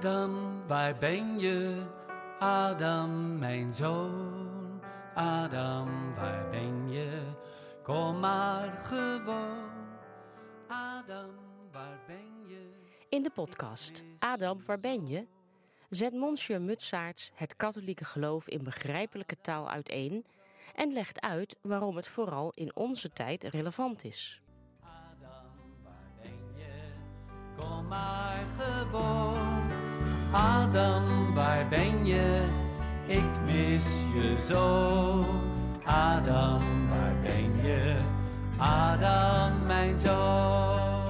Adam, waar ben je? Adam, mijn zoon. Adam, waar ben je? Kom maar gewoon. Adam, waar ben je? In de podcast Adam, waar ben je? Zet Monsieur Mutsaerts het katholieke geloof in begrijpelijke taal uiteen en legt uit waarom het vooral in onze tijd relevant is. Adam, waar ben je? Kom maar gewoon. Adam, waar ben je? Ik mis je zo. Adam, waar ben je? Adam, mijn zoon.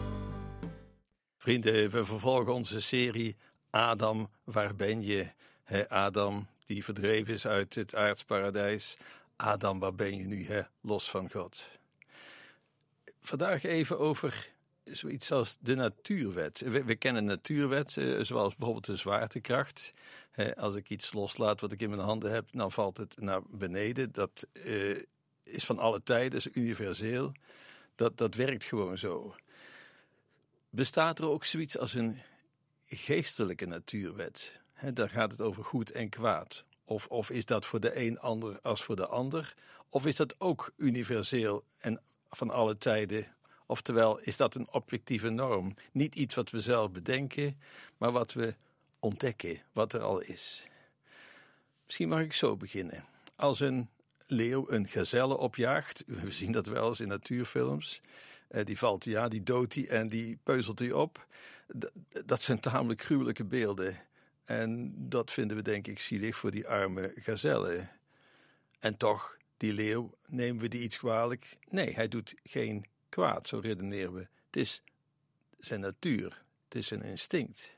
Vrienden, we vervolgen onze serie Adam, waar ben je? Adam, die verdreven is uit het aardsparadijs. Adam, waar ben je nu, los van God? Vandaag even over zoiets als de natuurwet. We kennen natuurwet, zoals bijvoorbeeld de zwaartekracht. Als ik iets loslaat wat ik in mijn handen heb, dan valt het naar beneden. Dat is van alle tijden, is universeel. Dat werkt gewoon zo. Bestaat er ook zoiets als een geestelijke natuurwet? Daar gaat het over goed en kwaad. Of is dat voor de een ander als voor de ander? Of is dat ook universeel en van alle tijden? Oftewel, is dat een objectieve norm? Niet iets wat we zelf bedenken, maar wat we ontdekken, wat er al is. Misschien mag ik zo beginnen. Als een leeuw een gazelle opjaagt, we zien dat wel eens in natuurfilms, die valt hij aan, die doodt hij en die peuzelt hij op. Dat zijn tamelijk gruwelijke beelden. En dat vinden we denk ik zielig voor die arme gazelle. En toch, die leeuw, nemen we die iets kwalijk? Nee, hij doet geen kwaad, zo redeneren we. Het is zijn natuur, het is zijn instinct.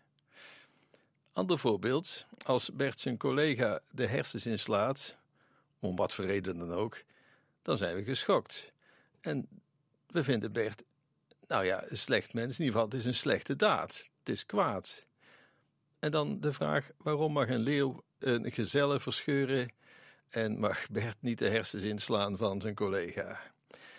Ander voorbeeld, als Bert zijn collega de hersens inslaat, om wat voor reden dan ook, dan zijn we geschokt. En we vinden Bert, een slecht mens, in ieder geval, het is een slechte daad, het is kwaad. En dan de vraag, waarom mag een leeuw een gazelle verscheuren en mag Bert niet de hersens inslaan van zijn collega?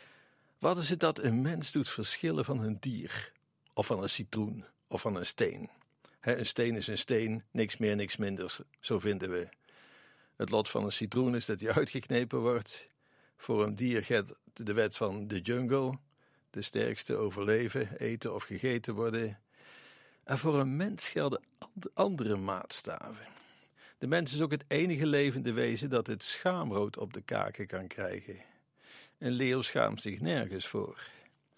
Wat is het dat een mens doet verschillen van een dier, of van een citroen, of van een steen? Een steen is een steen, niks meer, niks minder, zo vinden we. Het lot van een citroen is dat hij uitgeknepen wordt. Voor een dier geldt de wet van de jungle, de sterkste overleven, eten of gegeten worden. En voor een mens gelden andere maatstaven. De mens is ook het enige levende wezen dat het schaamrood op de kaken kan krijgen. Een leeuw schaamt zich nergens voor.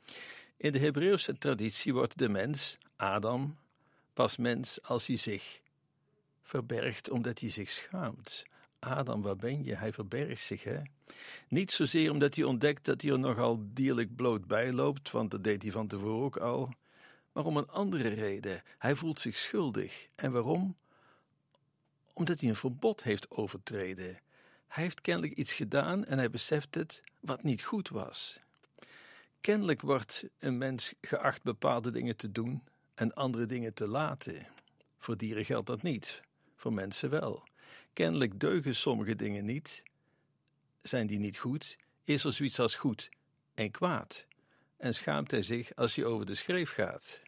In de Hebreeuwse traditie wordt de mens, Adam, pas mens als hij zich verbergt omdat hij zich schaamt. Adam, waar ben je? Hij verbergt zich, hè? Niet zozeer omdat hij ontdekt dat hij er nogal dierlijk bloot bij loopt, want dat deed hij van tevoren ook al, maar om een andere reden. Hij voelt zich schuldig. En waarom? Omdat hij een verbod heeft overtreden. Hij heeft kennelijk iets gedaan en hij beseft het wat niet goed was. Kennelijk wordt een mens geacht bepaalde dingen te doen en andere dingen te laten. Voor dieren geldt dat niet, voor mensen wel. Kennelijk deugen sommige dingen niet. Zijn die niet goed? Is er zoiets als goed en kwaad? En schaamt hij zich als hij over de schreef gaat?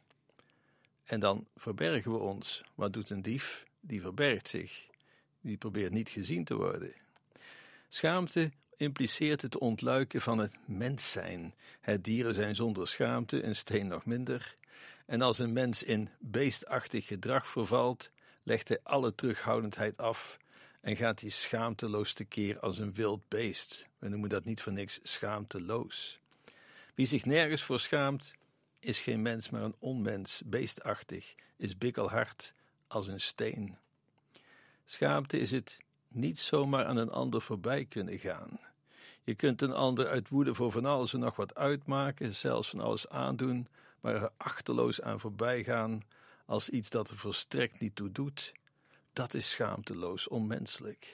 En dan verbergen we ons. Wat doet een dief? Die verbergt zich. Die probeert niet gezien te worden. Schaamte impliceert het ontluiken van het mens zijn. Het dieren zijn zonder schaamte, een steen nog minder. En als een mens in beestachtig gedrag vervalt, legt hij alle terughoudendheid af en gaat hij schaamteloos tekeer als een wild beest. We noemen dat niet voor niks schaamteloos. Wie zich nergens voor schaamt, is geen mens, maar een onmens, beestachtig, is bikkelhard als een steen. Schaamte is het niet zomaar aan een ander voorbij kunnen gaan. Je kunt een ander uit woede voor van alles en nog wat uitmaken, zelfs van alles aandoen, maar er achterloos aan voorbij gaan als iets dat er volstrekt niet toe doet. Dat is schaamteloos, onmenselijk.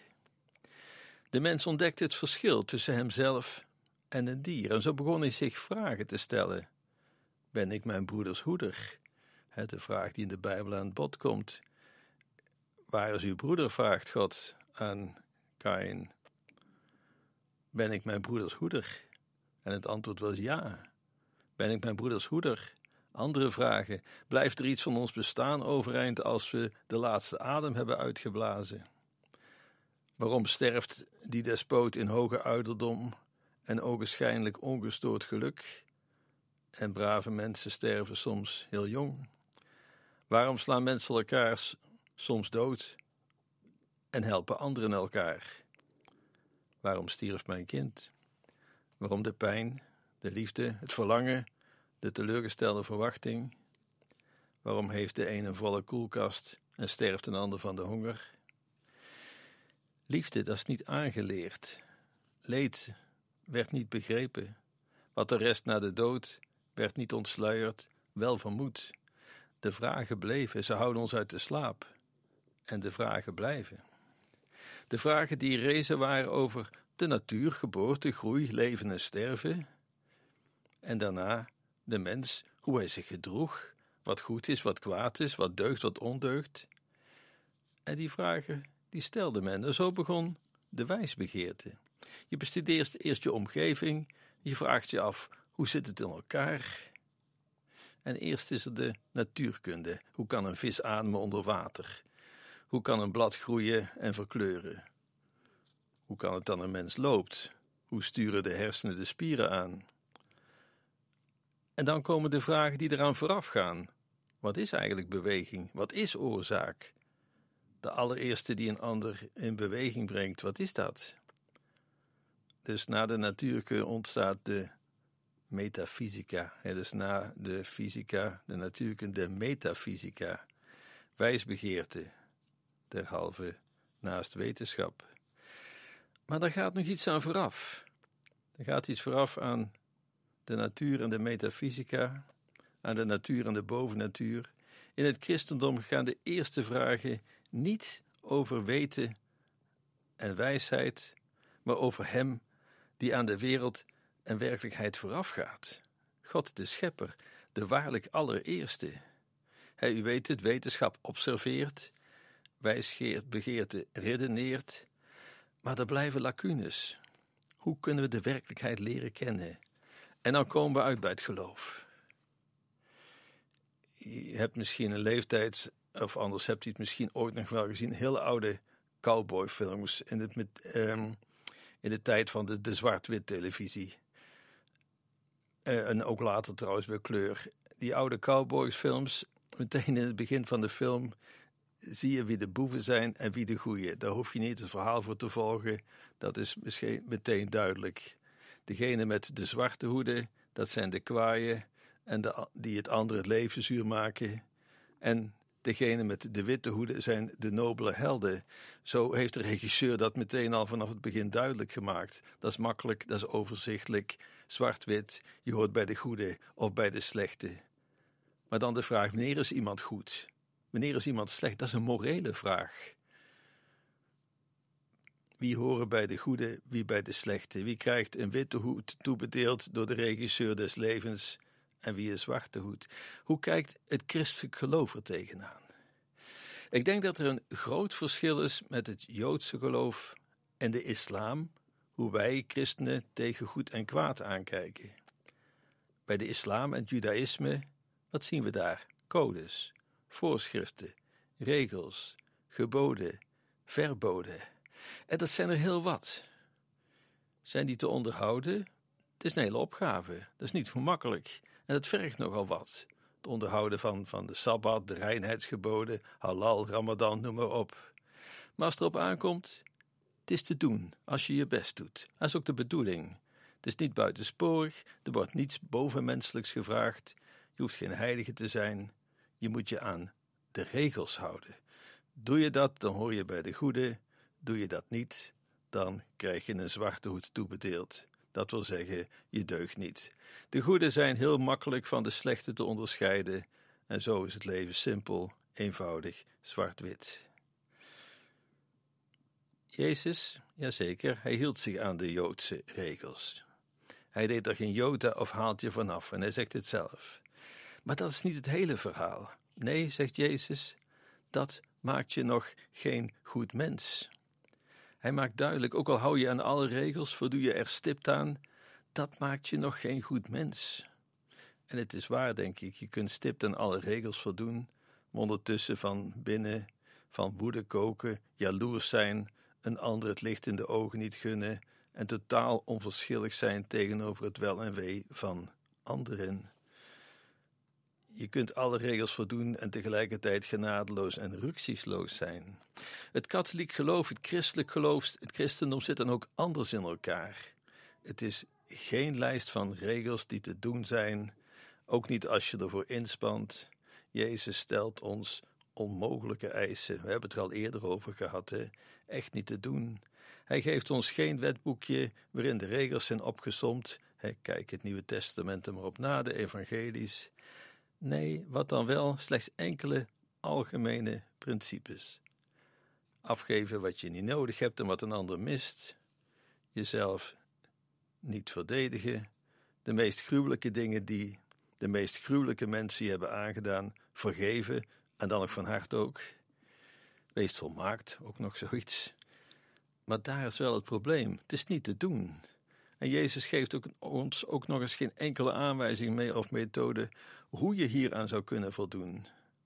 De mens ontdekte het verschil tussen hemzelf en een dier en zo begon hij zich vragen te stellen. Ben ik mijn broeders hoeder? De vraag die in de Bijbel aan bod komt. Waar is uw broeder, vraagt God aan Kaïn. Ben ik mijn broeders hoeder? En het antwoord was ja. Ben ik mijn broeders hoeder? Andere vragen: blijft er iets van ons bestaan overeind als we de laatste adem hebben uitgeblazen? Waarom sterft die despoot in hoge ouderdom en ogenschijnlijk ongestoord geluk? En brave mensen sterven soms heel jong. Waarom slaan mensen elkaar soms dood en helpen anderen elkaar? Waarom stierf mijn kind? Waarom de pijn, de liefde, het verlangen, de teleurgestelde verwachting? Waarom heeft de een een volle koelkast en sterft een ander van de honger? Liefde, dat is niet aangeleerd. Leed werd niet begrepen. Wat er rest na de dood werd niet ontsluierd, wel vermoed. De vragen bleven, ze houden ons uit de slaap. En de vragen blijven. De vragen die rezen waren over de natuur, geboorte, groei, leven en sterven. En daarna de mens, hoe hij zich gedroeg, wat goed is, wat kwaad is, wat deugt, wat ondeugt. En die vragen, die stelde men. En zo begon de wijsbegeerte. Je bestudeert eerst je omgeving, je vraagt je af, hoe zit het in elkaar? En eerst is er de natuurkunde. Hoe kan een vis ademen onder water? Hoe kan een blad groeien en verkleuren? Hoe kan het dan een mens loopt? Hoe sturen de hersenen de spieren aan? En dan komen de vragen die eraan vooraf gaan. Wat is eigenlijk beweging? Wat is oorzaak? De allereerste die een ander in beweging brengt, wat is dat? Dus na de natuurkunde ontstaat de metafysica. Dus na de fysica, de natuurkunde, de metafysica. Wijsbegeerte, derhalve naast wetenschap. Maar daar gaat nog iets aan vooraf. Er gaat iets vooraf aan de natuur en de metafysica, aan de natuur en de bovennatuur. In het christendom gaan de eerste vragen niet over weten en wijsheid, maar over Hem die aan de wereld en werkelijkheid voorafgaat. God de Schepper, de waarlijk allereerste. U weet het, wetenschap observeert, wijsbegeerte redeneert, maar er blijven lacunes. Hoe kunnen we de werkelijkheid leren kennen? En dan komen we uit bij het geloof. Je hebt misschien een leeftijd, of anders hebt u het misschien ooit nog wel gezien, hele oude cowboyfilms in de tijd van de zwart-wit televisie. En ook later trouwens bij kleur. Die oude cowboysfilms, meteen in het begin van de film zie je wie de boeven zijn en wie de goeie. Daar hoef je niet het verhaal voor te volgen. Dat is misschien meteen duidelijk. Degene met de zwarte hoeden, dat zijn de kwaaien en die het andere het leven zuur maken. En degene met de witte hoeden zijn de nobele helden. Zo heeft de regisseur dat meteen al vanaf het begin duidelijk gemaakt. Dat is makkelijk, dat is overzichtelijk, zwart-wit. Je hoort bij de goede of bij de slechte. Maar dan de vraag, wanneer is iemand goed? Wanneer is iemand slecht? Dat is een morele vraag. Wie horen bij de goede, wie bij de slechte? Wie krijgt een witte hoed toebedeeld door de regisseur des levens en wie een zwarte hoed? Hoe kijkt het christelijk geloof er tegenaan? Ik denk dat er een groot verschil is met het Joodse geloof en de islam, hoe wij christenen tegen goed en kwaad aankijken. Bij de islam en het judaïsme, wat zien we daar? Codes, voorschriften, regels, geboden, verboden. En dat zijn er heel wat. Zijn die te onderhouden? Het is een hele opgave. Dat is niet gemakkelijk. En dat vergt nogal wat. Het onderhouden van de Sabbat, de reinheidsgeboden, halal, Ramadan, noem maar op. Maar als het erop aankomt, het is te doen als je je best doet. Dat is ook de bedoeling. Het is niet buitensporig, er wordt niets bovenmenselijks gevraagd. Je hoeft geen heilige te zijn. Je moet je aan de regels houden. Doe je dat, dan hoor je bij de goede. Doe je dat niet, dan krijg je een zwarte hoed toebedeeld. Dat wil zeggen, je deugt niet. De goede zijn heel makkelijk van de slechte te onderscheiden. En zo is het leven simpel, eenvoudig, zwart-wit. Jezus, jazeker, hij hield zich aan de Joodse regels. Hij deed er geen jota of haaltje vanaf en hij zegt het zelf. Maar dat is niet het hele verhaal. Nee, zegt Jezus, dat maakt je nog geen goed mens. Hij maakt duidelijk, ook al hou je aan alle regels, voldoe je er stipt aan, dat maakt je nog geen goed mens. En het is waar, denk ik, je kunt stipt aan alle regels voldoen, maar ondertussen van binnen, van woede koken, jaloers zijn, een ander het licht in de ogen niet gunnen en totaal onverschillig zijn tegenover het wel en wee van anderen. Je kunt alle regels voldoen en tegelijkertijd genadeloos en rücksichtsloos zijn. Het katholiek geloof, het christelijk geloof, het christendom zit dan ook anders in elkaar. Het is geen lijst van regels die te doen zijn, ook niet als je ervoor inspant. Jezus stelt ons onmogelijke eisen. We hebben het er al eerder over gehad, hè? Echt niet te doen. Hij geeft ons geen wetboekje waarin de regels zijn opgesomd. Kijk het Nieuwe Testament er maar op na, de evangelies. Nee, wat dan wel? Slechts enkele algemene principes. Afgeven wat je niet nodig hebt en wat een ander mist. Jezelf niet verdedigen. De meest gruwelijke dingen die de meest gruwelijke mensen je hebben aangedaan, vergeven en dan ook van harte ook. Wees volmaakt, ook nog zoiets. Maar daar is wel het probleem. Het is niet te doen. En Jezus geeft ons ook nog eens geen enkele aanwijzing mee of methode hoe je hieraan zou kunnen voldoen.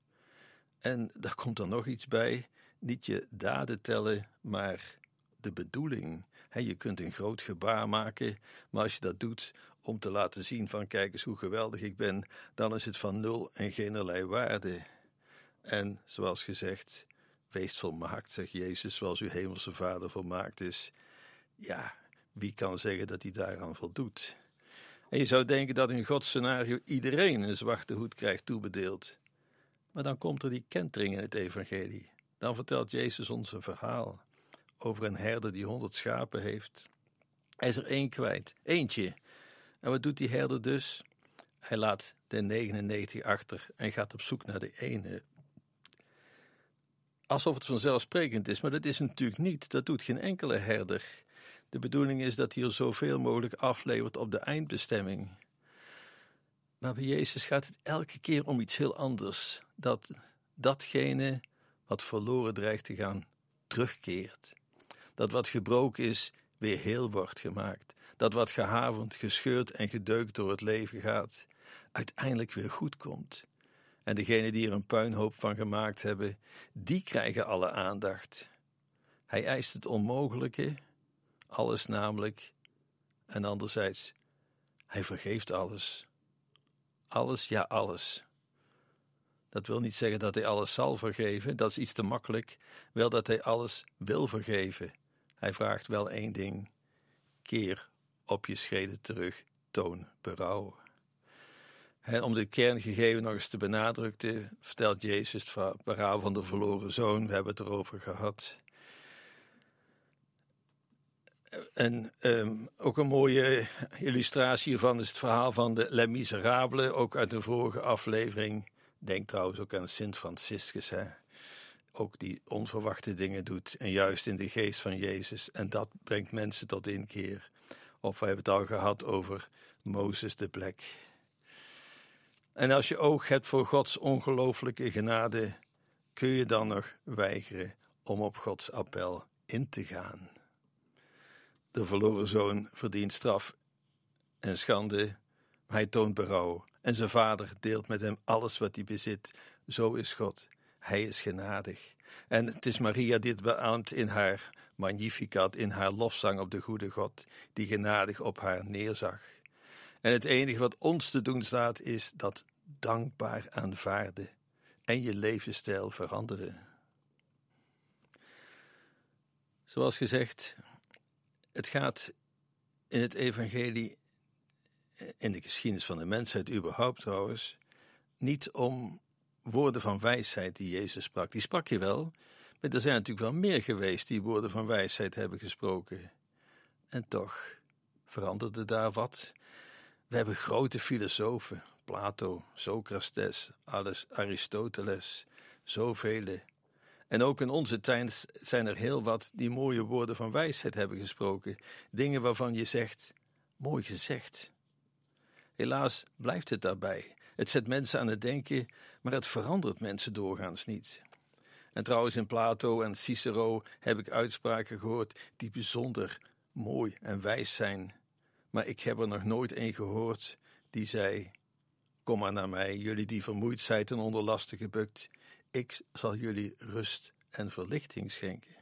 En daar komt er nog iets bij. Niet je daden tellen, maar de bedoeling. Je kunt een groot gebaar maken, maar als je dat doet om te laten zien van kijk eens hoe geweldig ik ben, dan is het van nul en geenerlei waarde. En zoals gezegd, wees volmaakt, zegt Jezus, zoals uw hemelse Vader volmaakt is. Ja, wie kan zeggen dat hij daaraan voldoet? En je zou denken dat in Gods scenario iedereen een zwarte hoed krijgt toebedeeld. Maar dan komt er die kentering in het evangelie. Dan vertelt Jezus ons een verhaal over een herder die 100 schapen heeft. Hij is er 1 kwijt, eentje. En wat doet die herder dus? Hij laat de 99 achter en gaat op zoek naar de ene. Alsof het vanzelfsprekend is, maar dat is natuurlijk niet. Dat doet geen enkele herder. De bedoeling is dat hij er zoveel mogelijk aflevert op de eindbestemming. Maar bij Jezus gaat het elke keer om iets heel anders. Datgene wat verloren dreigt te gaan, terugkeert. Dat wat gebroken is, weer heel wordt gemaakt. Dat wat gehavend, gescheurd en gedeukt door het leven gaat, uiteindelijk weer goed komt. En degenen die er een puinhoop van gemaakt hebben, die krijgen alle aandacht. Hij eist het onmogelijke, alles namelijk, en anderzijds, hij vergeeft alles. Alles, ja alles. Dat wil niet zeggen dat hij alles zal vergeven, dat is iets te makkelijk. Wel dat hij alles wil vergeven. Hij vraagt wel 1 ding. Keer op je schreden terug, toon berouw. Om de kerngegeven nog eens te benadrukken, vertelt Jezus het verhaal van de verloren zoon. We hebben het erover gehad. En ook een mooie illustratie hiervan is het verhaal van de Les Miserables, ook uit de vorige aflevering. Denk trouwens ook aan Sint Franciscus, ook die onverwachte dingen doet en juist in de geest van Jezus. En dat brengt mensen tot inkeer. Of we hebben het al gehad over Mozes de Blek. En als je oog hebt voor Gods ongelooflijke genade, kun je dan nog weigeren om op Gods appel in te gaan. De verloren zoon verdient straf en schande, maar hij toont berouw. En zijn vader deelt met hem alles wat hij bezit. Zo is God. Hij is genadig. En het is Maria die het beaamt in haar Magnificat, in haar lofzang op de goede God, die genadig op haar neerzag. En het enige wat ons te doen staat, is dat dankbaar aanvaarden en je levensstijl veranderen. Zoals gezegd, het gaat in het evangelie, in de geschiedenis van de mensheid überhaupt trouwens, niet om woorden van wijsheid die Jezus sprak. Die sprak je wel, maar er zijn natuurlijk wel meer geweest die woorden van wijsheid hebben gesproken. En toch veranderde daar wat. We hebben grote filosofen, Plato, Socrates, Aristoteles, zoveel. En ook in onze tijd zijn er heel wat die mooie woorden van wijsheid hebben gesproken. Dingen waarvan je zegt, mooi gezegd. Helaas blijft het daarbij. Het zet mensen aan het denken, maar het verandert mensen doorgaans niet. En trouwens in Plato en Cicero heb ik uitspraken gehoord die bijzonder mooi en wijs zijn. Maar ik heb er nog nooit een gehoord die zei, Kom maar naar mij, jullie die vermoeid zijt en onder lasten gebukt. Ik zal jullie rust en verlichting schenken.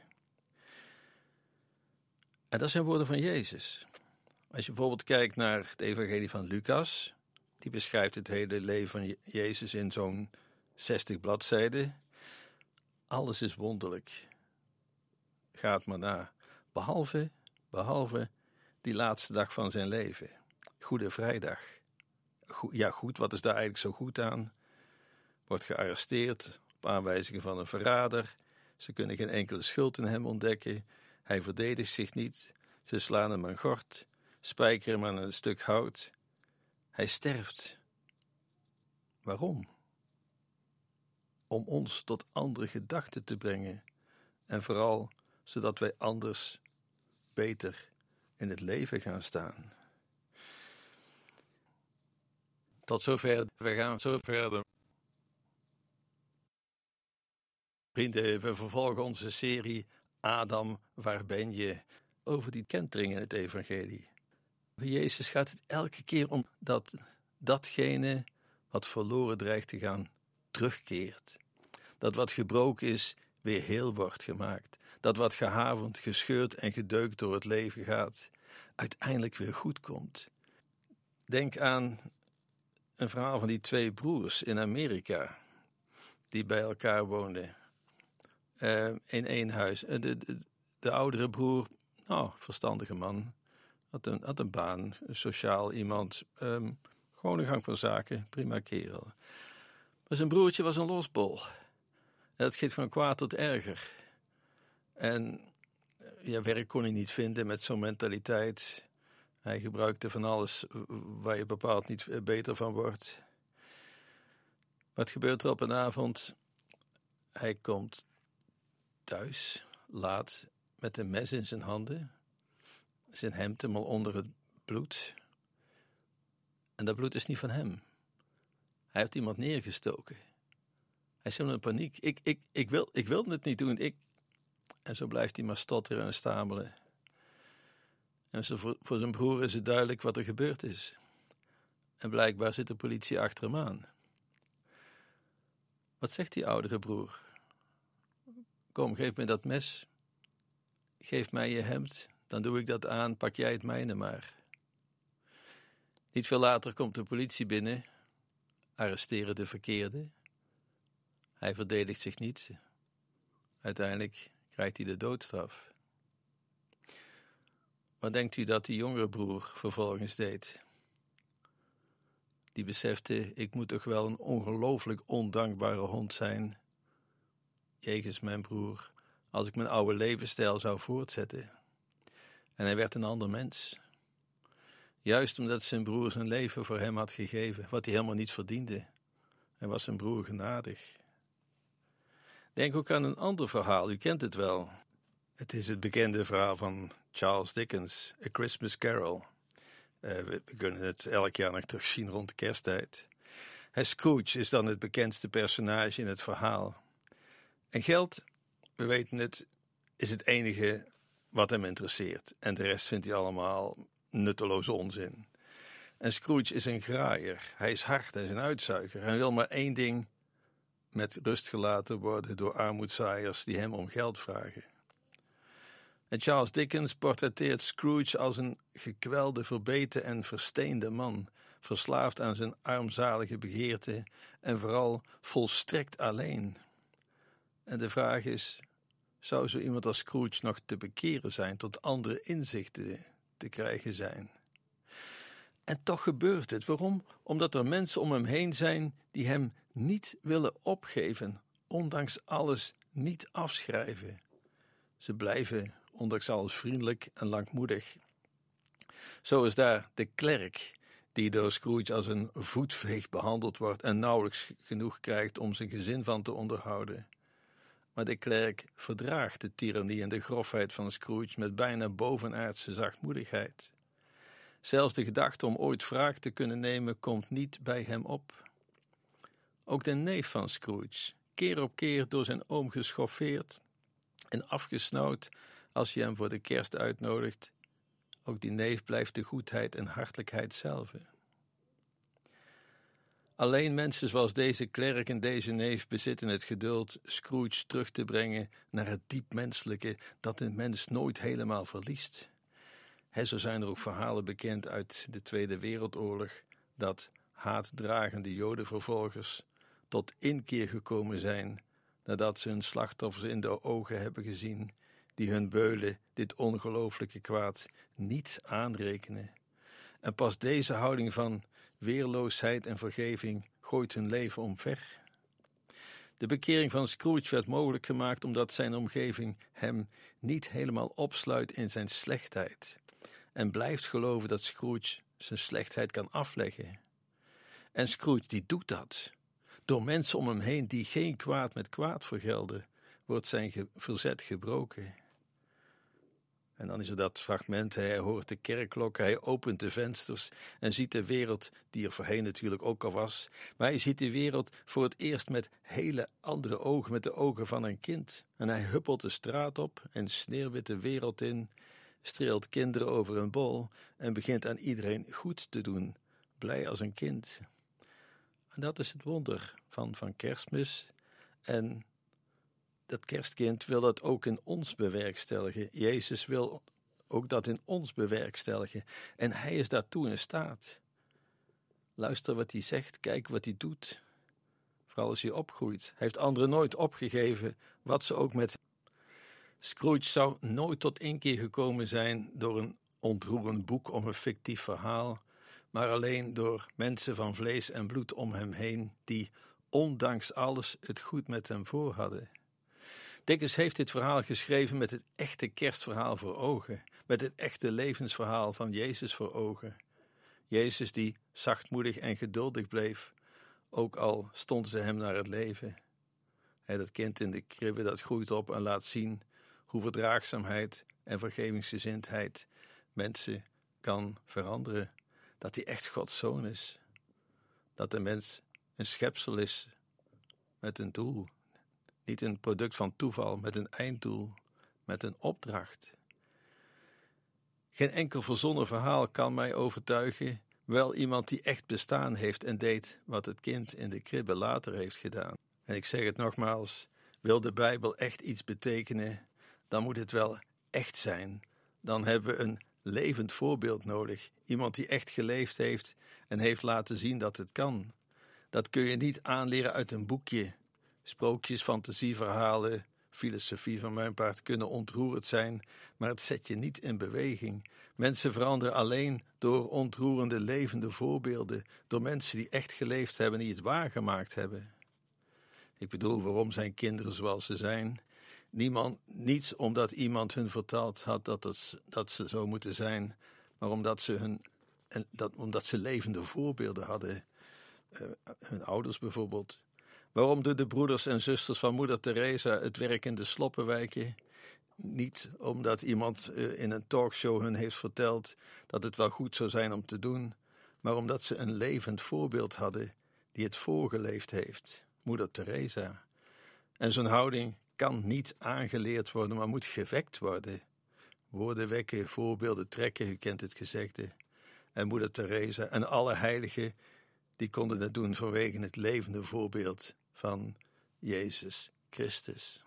En dat zijn woorden van Jezus. Als je bijvoorbeeld kijkt naar het evangelie van Lucas, die beschrijft het hele leven van Jezus in zo'n 60 bladzijden. Alles is wonderlijk. Gaat maar na. Behalve die laatste dag van zijn leven. Goede Vrijdag. Goed, wat is daar eigenlijk zo goed aan? Wordt gearresteerd op aanwijzingen van een verrader. Ze kunnen geen enkele schuld in hem ontdekken. Hij verdedigt zich niet. Ze slaan hem aan gort, spijkeren hem aan een stuk hout. Hij sterft. Waarom? Om ons tot andere gedachten te brengen. En vooral zodat wij anders beter in het leven gaan staan. Tot zover. We gaan zo verder. Vrienden, we vervolgen onze serie Adam, waar ben je? Over die kentering in het evangelie. Bij Jezus gaat het elke keer om dat datgene wat verloren dreigt te gaan, terugkeert. Dat wat gebroken is, weer heel wordt gemaakt. Dat wat gehavend, gescheurd en gedeukt door het leven gaat, uiteindelijk weer goed komt. Denk aan een verhaal van die 2 broers in Amerika, die bij elkaar woonden. In 1 huis. De oudere broer, verstandige man, had een baan, een sociaal iemand, gewoon een gang van zaken, prima kerel. Maar zijn broertje was een losbol. En dat ging van kwaad tot erger. En werk kon hij niet vinden met zo'n mentaliteit. Hij gebruikte van alles waar je bepaald niet beter van wordt. Wat gebeurt er op een avond? Hij komt thuis, laat, met een mes in zijn handen. Zijn hemd helemaal onder het bloed. En dat bloed is niet van hem. Hij heeft iemand neergestoken. Hij is helemaal in paniek. Ik wil het niet doen. En zo blijft hij maar stotteren en stamelen. En voor zijn broer is het duidelijk wat er gebeurd is. En blijkbaar zit de politie achter hem aan. Wat zegt die oudere broer? Kom, geef me dat mes. Geef mij je hemd. Dan doe ik dat aan, pak jij het mijne maar. Niet veel later komt de politie binnen. Arresteren de verkeerde. Hij verdedigt zich niet. Uiteindelijk krijgt hij de doodstraf. Wat denkt u dat die jongere broer vervolgens deed? Die besefte, ik moet toch wel een ongelooflijk ondankbare hond zijn, jegens mijn broer, als ik mijn oude levensstijl zou voortzetten. En hij werd een ander mens. Juist omdat zijn broer zijn leven voor hem had gegeven, wat hij helemaal niet verdiende. Hij was zijn broer genadig. Denk ook aan een ander verhaal, u kent het wel. Het is het bekende verhaal van Charles Dickens, A Christmas Carol. We kunnen het elk jaar nog terugzien rond de kersttijd. Scrooge is dan het bekendste personage in het verhaal. En geld, we weten het, is het enige wat hem interesseert. En de rest vindt hij allemaal nutteloze onzin. En Scrooge is een graaier. Hij is hard, hij is een uitzuiger. Hij wil maar één ding: met rust gelaten worden door armoedzaaiers die hem om geld vragen. En Charles Dickens portretteert Scrooge als een gekwelde, verbeten en versteende man, verslaafd aan zijn armzalige begeerte en vooral volstrekt alleen. En de vraag is, zou zo iemand als Scrooge nog te bekeren zijn, tot andere inzichten te krijgen zijn? En toch gebeurt het. Waarom? Omdat er mensen om hem heen zijn die hem niet willen opgeven, ondanks alles niet afschrijven. Ze blijven ondanks alles vriendelijk en langmoedig. Zo is daar de klerk, die door Scrooge als een voetveeg behandeld wordt en nauwelijks genoeg krijgt om zijn gezin van te onderhouden. Maar de klerk verdraagt de tirannie en de grofheid van Scrooge met bijna bovenaardse zachtmoedigheid. Zelfs de gedachte om ooit wraak te kunnen nemen komt niet bij hem op. Ook de neef van Scrooge, keer op keer door zijn oom geschoffeerd en afgesnauwd als je hem voor de kerst uitnodigt, ook die neef blijft de goedheid en hartelijkheid zelf. Alleen mensen zoals deze klerk en deze neef bezitten het geduld Scrooge terug te brengen naar het diep menselijke dat een mens nooit helemaal verliest. Zo zijn er ook verhalen bekend uit de Tweede Wereldoorlog dat haatdragende Jodenvervolgers tot inkeer gekomen zijn nadat ze hun slachtoffers in de ogen hebben gezien die hun beulen dit ongelooflijke kwaad niet aanrekenen. En pas deze houding van weerloosheid en vergeving gooit hun leven omver. De bekering van Scrooge werd mogelijk gemaakt omdat zijn omgeving hem niet helemaal opsluit in zijn slechtheid en blijft geloven dat Scrooge zijn slechtheid kan afleggen. En Scrooge die doet dat. Door mensen om hem heen die geen kwaad met kwaad vergelden, wordt zijn verzet gebroken. En dan is er dat fragment, hij hoort de kerkklokken, hij opent de vensters en ziet de wereld, die er voorheen natuurlijk ook al was, maar hij ziet de wereld voor het eerst met hele andere ogen, met de ogen van een kind. En hij huppelt de straat op en sneeuwwit de wereld in, streelt kinderen over een bol en begint aan iedereen goed te doen, blij als een kind. En dat is het wonder van Kerstmis. En dat kerstkind wil dat ook in ons bewerkstelligen. Jezus wil ook dat in ons bewerkstelligen. En hij is daartoe in staat. Luister wat hij zegt, kijk wat hij doet. Vooral als hij opgroeit. Hij heeft anderen nooit opgegeven, wat ze ook met. Scrooge zou nooit tot inkeer gekomen zijn door een ontroerend boek of een fictief verhaal, maar alleen door mensen van vlees en bloed om hem heen, die ondanks alles het goed met hem voor hadden. Dickens heeft dit verhaal geschreven met het echte kerstverhaal voor ogen, met het echte levensverhaal van Jezus voor ogen. Jezus die zachtmoedig en geduldig bleef, ook al stonden ze hem naar het leven. Dat kind in de kribbe dat groeit op en laat zien hoe verdraagzaamheid en vergevingsgezindheid mensen kan veranderen. Dat hij echt Gods zoon is. Dat de mens een schepsel is met een doel. Niet een product van toeval, met een einddoel, met een opdracht. Geen enkel verzonnen verhaal kan mij overtuigen, wel iemand die echt bestaan heeft en deed wat het kind in de kribbe later heeft gedaan. En ik zeg het nogmaals, wil de Bijbel echt iets betekenen, dan moet het wel echt zijn. Dan hebben we een levend voorbeeld nodig. Iemand die echt geleefd heeft en heeft laten zien dat het kan. Dat kun je niet aanleren uit een boekje. Sprookjes, fantasieverhalen, filosofie van mijn part kunnen ontroerend zijn, maar het zet je niet in beweging. Mensen veranderen alleen door ontroerende levende voorbeelden, door mensen die echt geleefd hebben, die het waargemaakt hebben. Ik bedoel, waarom zijn kinderen zoals ze zijn? Niets omdat iemand hun verteld had dat ze zo moeten zijn, maar omdat ze levende voorbeelden hadden. Hun ouders bijvoorbeeld. Waarom doen de broeders en zusters van moeder Teresa het werk in de sloppenwijken? Niet omdat iemand in een talkshow hun heeft verteld dat het wel goed zou zijn om te doen, maar omdat ze een levend voorbeeld hadden die het voorgeleefd heeft. Moeder Teresa. En zo'n houding kan niet aangeleerd worden, maar moet gewekt worden. Woorden wekken, voorbeelden trekken, u kent het gezegde. En moeder Teresa en alle heiligen, die konden het doen vanwege het levende voorbeeld van Jezus Christus.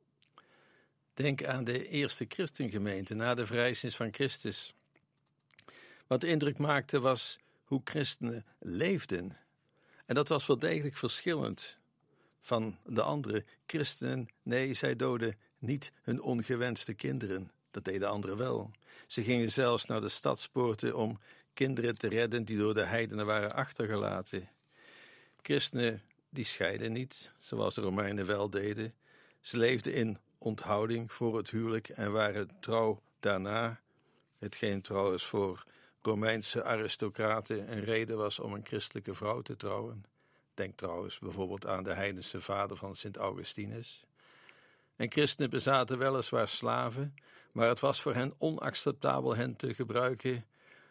Denk aan de eerste christengemeente na de verrijzenis van Christus. Wat de indruk maakte was hoe christenen leefden. En dat was wel degelijk verschillend van de andere christenen. Nee, zij doden niet hun ongewenste kinderen. Dat deden anderen wel. Ze gingen zelfs naar de stadspoorten om kinderen te redden die door de heidenen waren achtergelaten. Christenen die scheiden niet, zoals de Romeinen wel deden. Ze leefden in onthouding voor het huwelijk en waren trouw daarna. Hetgeen trouwens voor Romeinse aristocraten een reden was om een christelijke vrouw te trouwen. Denk trouwens bijvoorbeeld aan de heidense vader van Sint Augustinus. En christenen bezaten weliswaar slaven, maar het was voor hen onacceptabel hen te gebruiken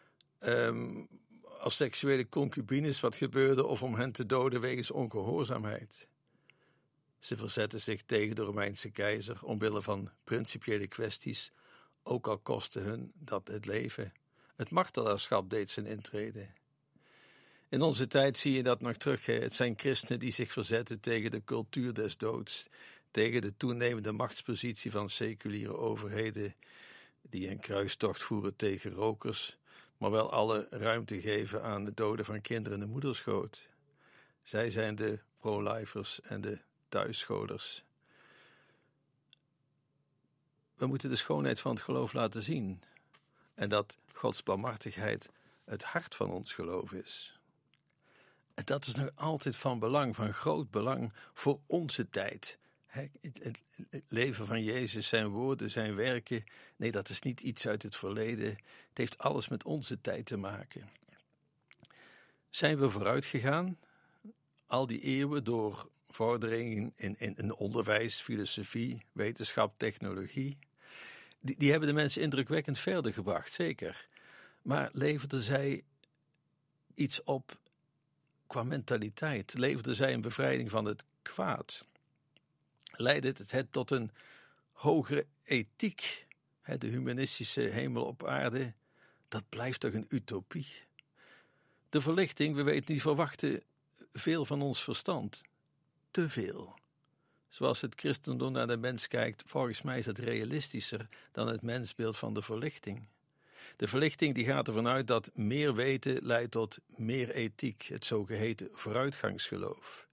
als seksuele concubines wat gebeurde of om hen te doden wegens ongehoorzaamheid. Ze verzetten zich tegen de Romeinse keizer omwille van principiële kwesties, ook al kostte hun dat het leven. Het martelaarschap deed zijn intrede. In onze tijd zie je dat nog terug. Het zijn christenen die zich verzetten tegen de cultuur des doods, tegen de toenemende machtspositie van seculiere overheden, die een kruistocht voeren tegen rokers, maar wel alle ruimte geven aan de doden van kinderen in de moederschoot. Zij zijn de pro-lifers en de thuisscholers. We moeten de schoonheid van het geloof laten zien en dat Gods barmhartigheid het hart van ons geloof is. En dat is nog altijd van belang, van groot belang voor onze tijd. Het leven van Jezus, zijn woorden, zijn werken, nee, dat is niet iets uit het verleden. Het heeft alles met onze tijd te maken. Zijn we vooruit gegaan, al die eeuwen, door vorderingen in onderwijs, filosofie, wetenschap, technologie? Die hebben de mensen indrukwekkend verder gebracht, zeker. Maar leverden zij iets op qua mentaliteit? Leverden zij een bevrijding van het kwaad? Leidde het tot een hogere ethiek? De humanistische hemel op aarde, dat blijft toch een utopie? De verlichting, we weten niet, verwachten veel van ons verstand. Te veel. Zoals het christendom naar de mens kijkt, volgens mij is het realistischer dan het mensbeeld van de verlichting. De verlichting die gaat ervan uit dat meer weten leidt tot meer ethiek, het zogeheten vooruitgangsgeloof.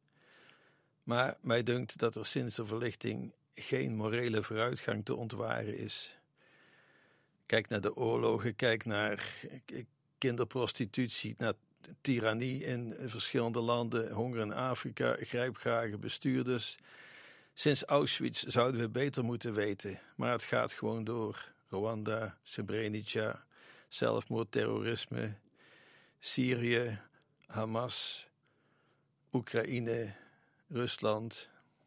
Maar mij dunkt dat er sinds de verlichting geen morele vooruitgang te ontwaren is. Kijk naar de oorlogen, kijk naar kinderprostitutie, naar tirannie in verschillende landen, honger in Afrika, grijpgrage bestuurders. Sinds Auschwitz zouden we beter moeten weten, maar het gaat gewoon door. Rwanda, Srebrenica, zelfmoordterrorisme, Syrië, Hamas, Oekraïne, Rusland.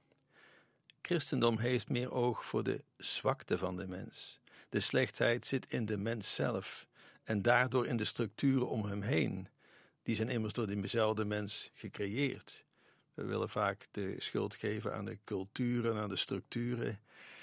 Christendom heeft meer oog voor de zwakte van de mens. De slechtheid zit in de mens zelf en daardoor in de structuren om hem heen. Die zijn immers door diezelfde mens gecreëerd. We willen vaak de schuld geven aan de culturen, aan de structuren.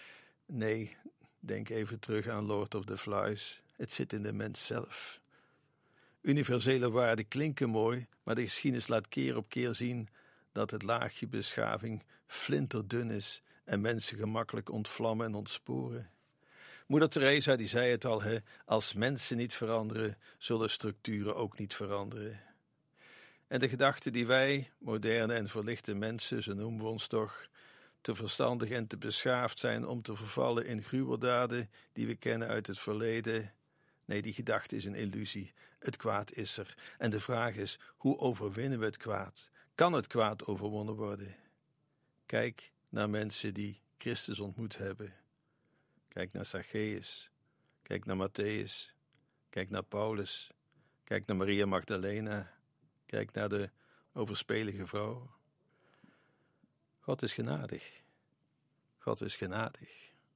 Nee, denk even terug aan Lord of the Flies. Het zit in de mens zelf. Universele waarden klinken mooi, maar de geschiedenis laat keer op keer zien dat het laagje beschaving flinterdun is en mensen gemakkelijk ontvlammen en ontsporen. Moeder Teresa die zei het al, als mensen niet veranderen, zullen structuren ook niet veranderen. En de gedachte die wij, moderne en verlichte mensen, zo noemen we ons toch, te verstandig en te beschaafd zijn om te vervallen in gruweldaden die we kennen uit het verleden. Nee, die gedachte is een illusie. Het kwaad is er. En de vraag is, hoe overwinnen we het kwaad? Kan het kwaad overwonnen worden? Kijk naar mensen die Christus ontmoet hebben. Kijk naar Zacchaeus. Kijk naar Matthäus. Kijk naar Paulus. Kijk naar Maria Magdalena. Kijk naar de overspelige vrouw. God is genadig. God is genadig.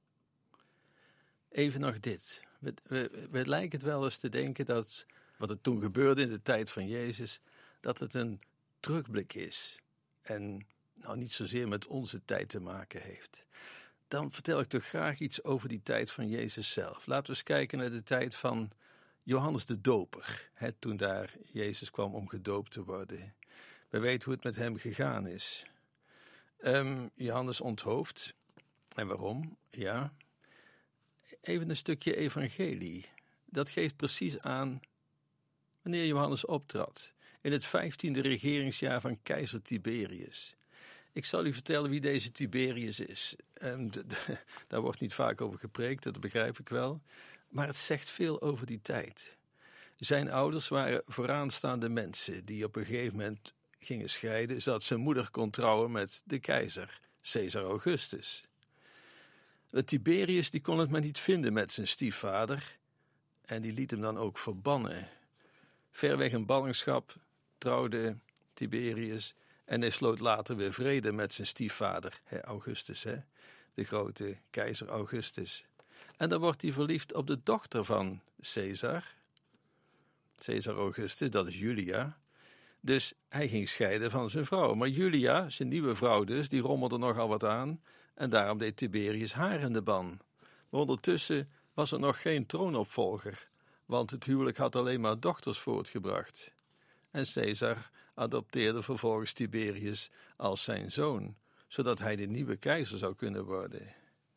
Even nog dit. We lijken het wel eens te denken dat wat er toen gebeurde in de tijd van Jezus, dat het een terugblik is. En niet zozeer met onze tijd te maken heeft. Dan vertel ik toch graag iets over die tijd van Jezus zelf. Laten we eens kijken naar de tijd van Johannes de Doper. Toen daar Jezus kwam om gedoopt te worden. We weten hoe het met hem gegaan is. Johannes onthoofd. En waarom? Ja. Even een stukje evangelie. Dat geeft precies aan wanneer Johannes optrad. In het 15e regeringsjaar van keizer Tiberius. Ik zal u vertellen wie deze Tiberius is. Daar wordt niet vaak over gepreekt, dat begrijp ik wel. Maar het zegt veel over die tijd. Zijn ouders waren vooraanstaande mensen die op een gegeven moment gingen scheiden, zodat zijn moeder kon trouwen met de keizer, Caesar Augustus. Tiberius die kon het maar niet vinden met zijn stiefvader en die liet hem dan ook verbannen. Ver weg in ballingschap trouwde Tiberius en hij sloot later weer vrede met zijn stiefvader, Augustus, de grote keizer Augustus. En dan wordt hij verliefd op de dochter van Caesar Augustus, dat is Julia. Dus hij ging scheiden van zijn vrouw. Maar Julia, zijn nieuwe vrouw dus, die rommelde nogal wat aan. En daarom deed Tiberius haar in de ban. Maar ondertussen was er nog geen troonopvolger. Want het huwelijk had alleen maar dochters voortgebracht. En Caesar adopteerde vervolgens Tiberius als zijn zoon, zodat hij de nieuwe keizer zou kunnen worden.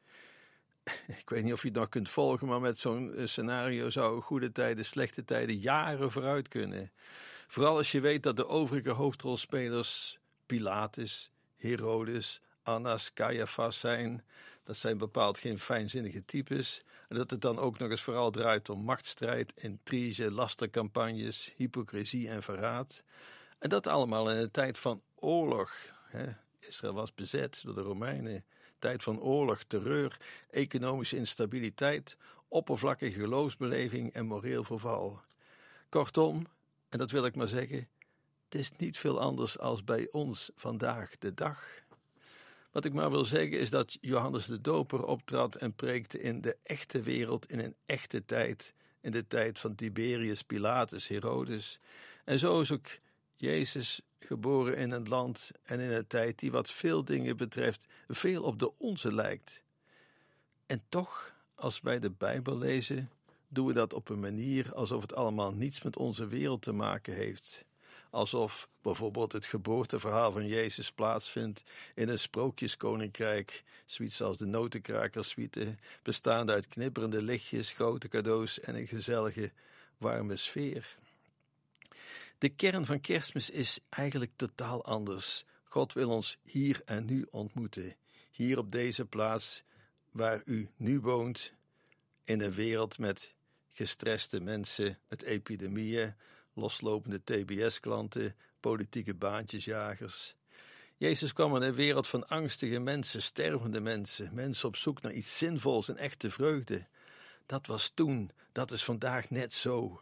Ik weet niet of je het nog kunt volgen, maar met zo'n scenario zouden goede tijden, slechte tijden jaren vooruit kunnen. Vooral als je weet dat de overige hoofdrolspelers Pilatus, Herodes, Annas, Caiaphas zijn. Dat zijn bepaald geen fijnzinnige types. En dat het dan ook nog eens vooral draait om machtsstrijd, intrige, lastercampagnes, hypocrisie en verraad. En dat allemaal in een tijd van oorlog. Israël was bezet door de Romeinen. Tijd van oorlog, terreur, economische instabiliteit, oppervlakkige geloofsbeleving en moreel verval. Kortom, en dat wil ik maar zeggen, het is niet veel anders als bij ons vandaag de dag. Wat ik maar wil zeggen is dat Johannes de Doper optrad en preekte in de echte wereld, in een echte tijd, in de tijd van Tiberius, Pilatus, Herodes. En zo is ook Jezus geboren in een land en in een tijd die wat veel dingen betreft veel op de onze lijkt. En toch, als wij de Bijbel lezen, doen we dat op een manier alsof het allemaal niets met onze wereld te maken heeft. Alsof bijvoorbeeld het geboorteverhaal van Jezus plaatsvindt in een sprookjeskoninkrijk, zoiets als de notenkrakerssuite, bestaande uit knipperende lichtjes, grote cadeaus en een gezellige, warme sfeer. De kern van Kerstmis is eigenlijk totaal anders. God wil ons hier en nu ontmoeten. Hier op deze plaats waar u nu woont, in een wereld met gestreste mensen, met epidemieën, loslopende TBS-klanten, politieke baantjesjagers. Jezus kwam in een wereld van angstige mensen, stervende mensen, mensen op zoek naar iets zinvols en echte vreugde. Dat was toen, dat is vandaag net zo.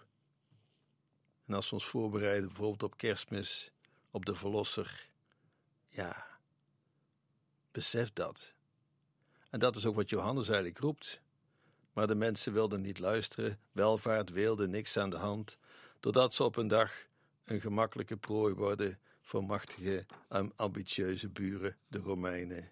En als we ons voorbereiden bijvoorbeeld op Kerstmis, op de Verlosser, ja, besef dat. En dat is ook wat Johannes eigenlijk roept. Maar de mensen wilden niet luisteren, welvaart, weelde, niks aan de hand, totdat ze op een dag een gemakkelijke prooi worden voor machtige en ambitieuze buren, de Romeinen.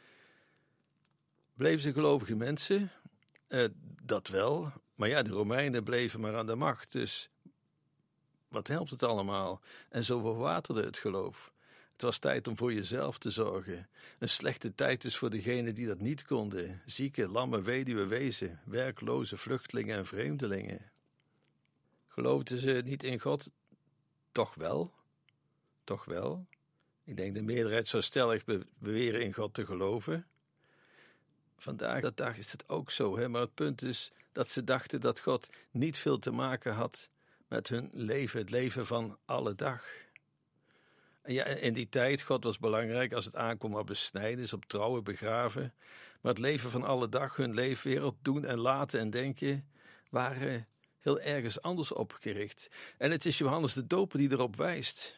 Bleven ze gelovige mensen? Dat wel, maar ja, de Romeinen bleven maar aan de macht, dus wat helpt het allemaal? En zo verwaterde het geloof. Het was tijd om voor jezelf te zorgen. Een slechte tijd dus voor degenen die dat niet konden. Zieke, lamme, weduwe, wezen, werkloze, vluchtelingen en vreemdelingen. Geloofden ze niet in God? Toch wel. Toch wel. Ik denk de meerderheid zou stellig beweren in God te geloven. Vandaag de dag is het ook zo, maar het punt is dat ze dachten dat God niet veel te maken had met hun leven, het leven van alle dag. En ja, in die tijd, God was belangrijk als het aankwam op besnijdenis, op trouwen, begraven. Maar het leven van alle dag, hun leefwereld, doen en laten en denken, waren heel ergens anders opgericht. En het is Johannes de Doper die erop wijst.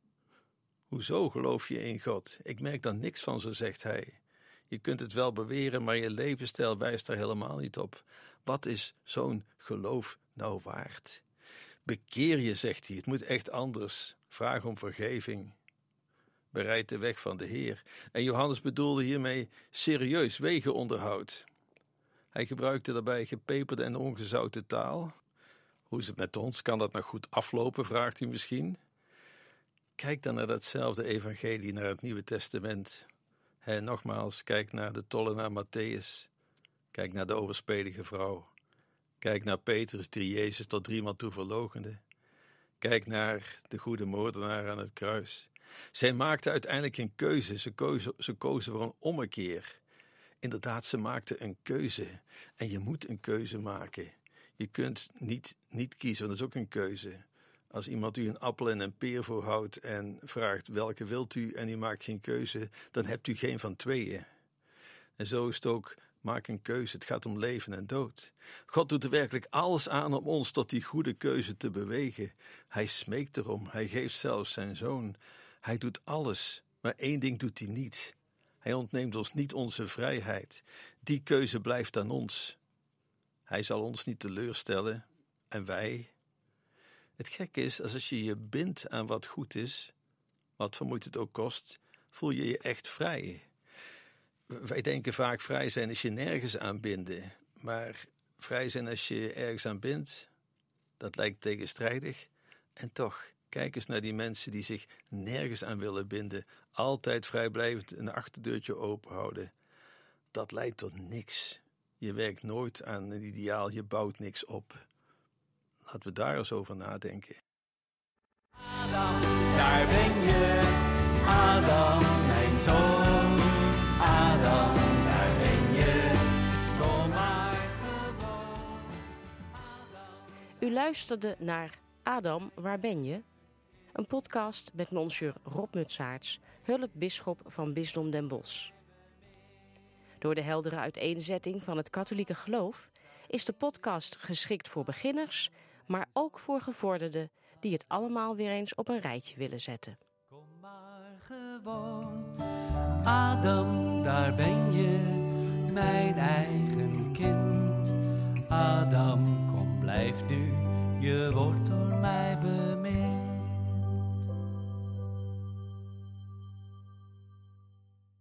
Hoezo geloof je in God? Ik merk daar niks van, zo zegt hij. Je kunt het wel beweren, maar je levensstijl wijst daar helemaal niet op. Wat is zo'n geloof nou waard? Bekeer je, zegt hij, het moet echt anders. Vraag om vergeving. Bereid de weg van de Heer. En Johannes bedoelde hiermee serieus wegenonderhoud. Hij gebruikte daarbij gepeperde en ongezouten taal. Hoe is het met ons? Kan dat nog goed aflopen, vraagt u misschien? Kijk dan naar datzelfde evangelie, naar het Nieuwe Testament. Nogmaals, kijk naar de tollenaar Matthäus. Kijk naar de overspelige vrouw. Kijk naar Petrus, die Jezus tot 3 maal toe verloochende. Kijk naar de goede moordenaar aan het kruis. Zij maakten uiteindelijk een keuze. Ze kozen voor een ommekeer. Inderdaad, ze maakten een keuze. En je moet een keuze maken. Je kunt niet kiezen, want dat is ook een keuze. Als iemand u een appel en een peer voorhoudt en vraagt welke wilt u en u maakt geen keuze, dan hebt u geen van tweeën. En zo is het ook, maak een keuze. Het gaat om leven en dood. God doet er werkelijk alles aan om ons tot die goede keuze te bewegen. Hij smeekt erom. Hij geeft zelfs zijn zoon. Hij doet alles, maar 1 ding doet hij niet. Hij ontneemt ons niet onze vrijheid. Die keuze blijft aan ons. Hij zal ons niet teleurstellen. En wij? Het gekke is, als je je bindt aan wat goed is, wat voor moeite het ook kost, voel je je echt vrij. Wij denken vaak vrij zijn als je nergens aan binden. Maar vrij zijn als je ergens aan bindt, dat lijkt tegenstrijdig. En toch, Kijk eens naar die mensen die zich nergens aan willen binden, altijd vrijblijvend een achterdeurtje open houden. Dat leidt tot niks. Je werkt nooit aan een ideaal, je bouwt niks op. Laten we daar eens over nadenken. Adam, daar ben je. Adam, mijn zoon. Adam, daar ben je. Kom maar gewoon. U luisterde naar Adam, waar ben je? Een podcast met monsieur Rob Mutsaerts, hulpbisschop van Bisdom Den Bosch. Door de heldere uiteenzetting van het katholieke geloof is de podcast geschikt voor beginners, maar ook voor gevorderden die het allemaal weer eens op een rijtje willen zetten. Kom maar gewoon. Adam, daar ben je. Mijn eigen kind. Adam, kom, blijf nu. Je wordt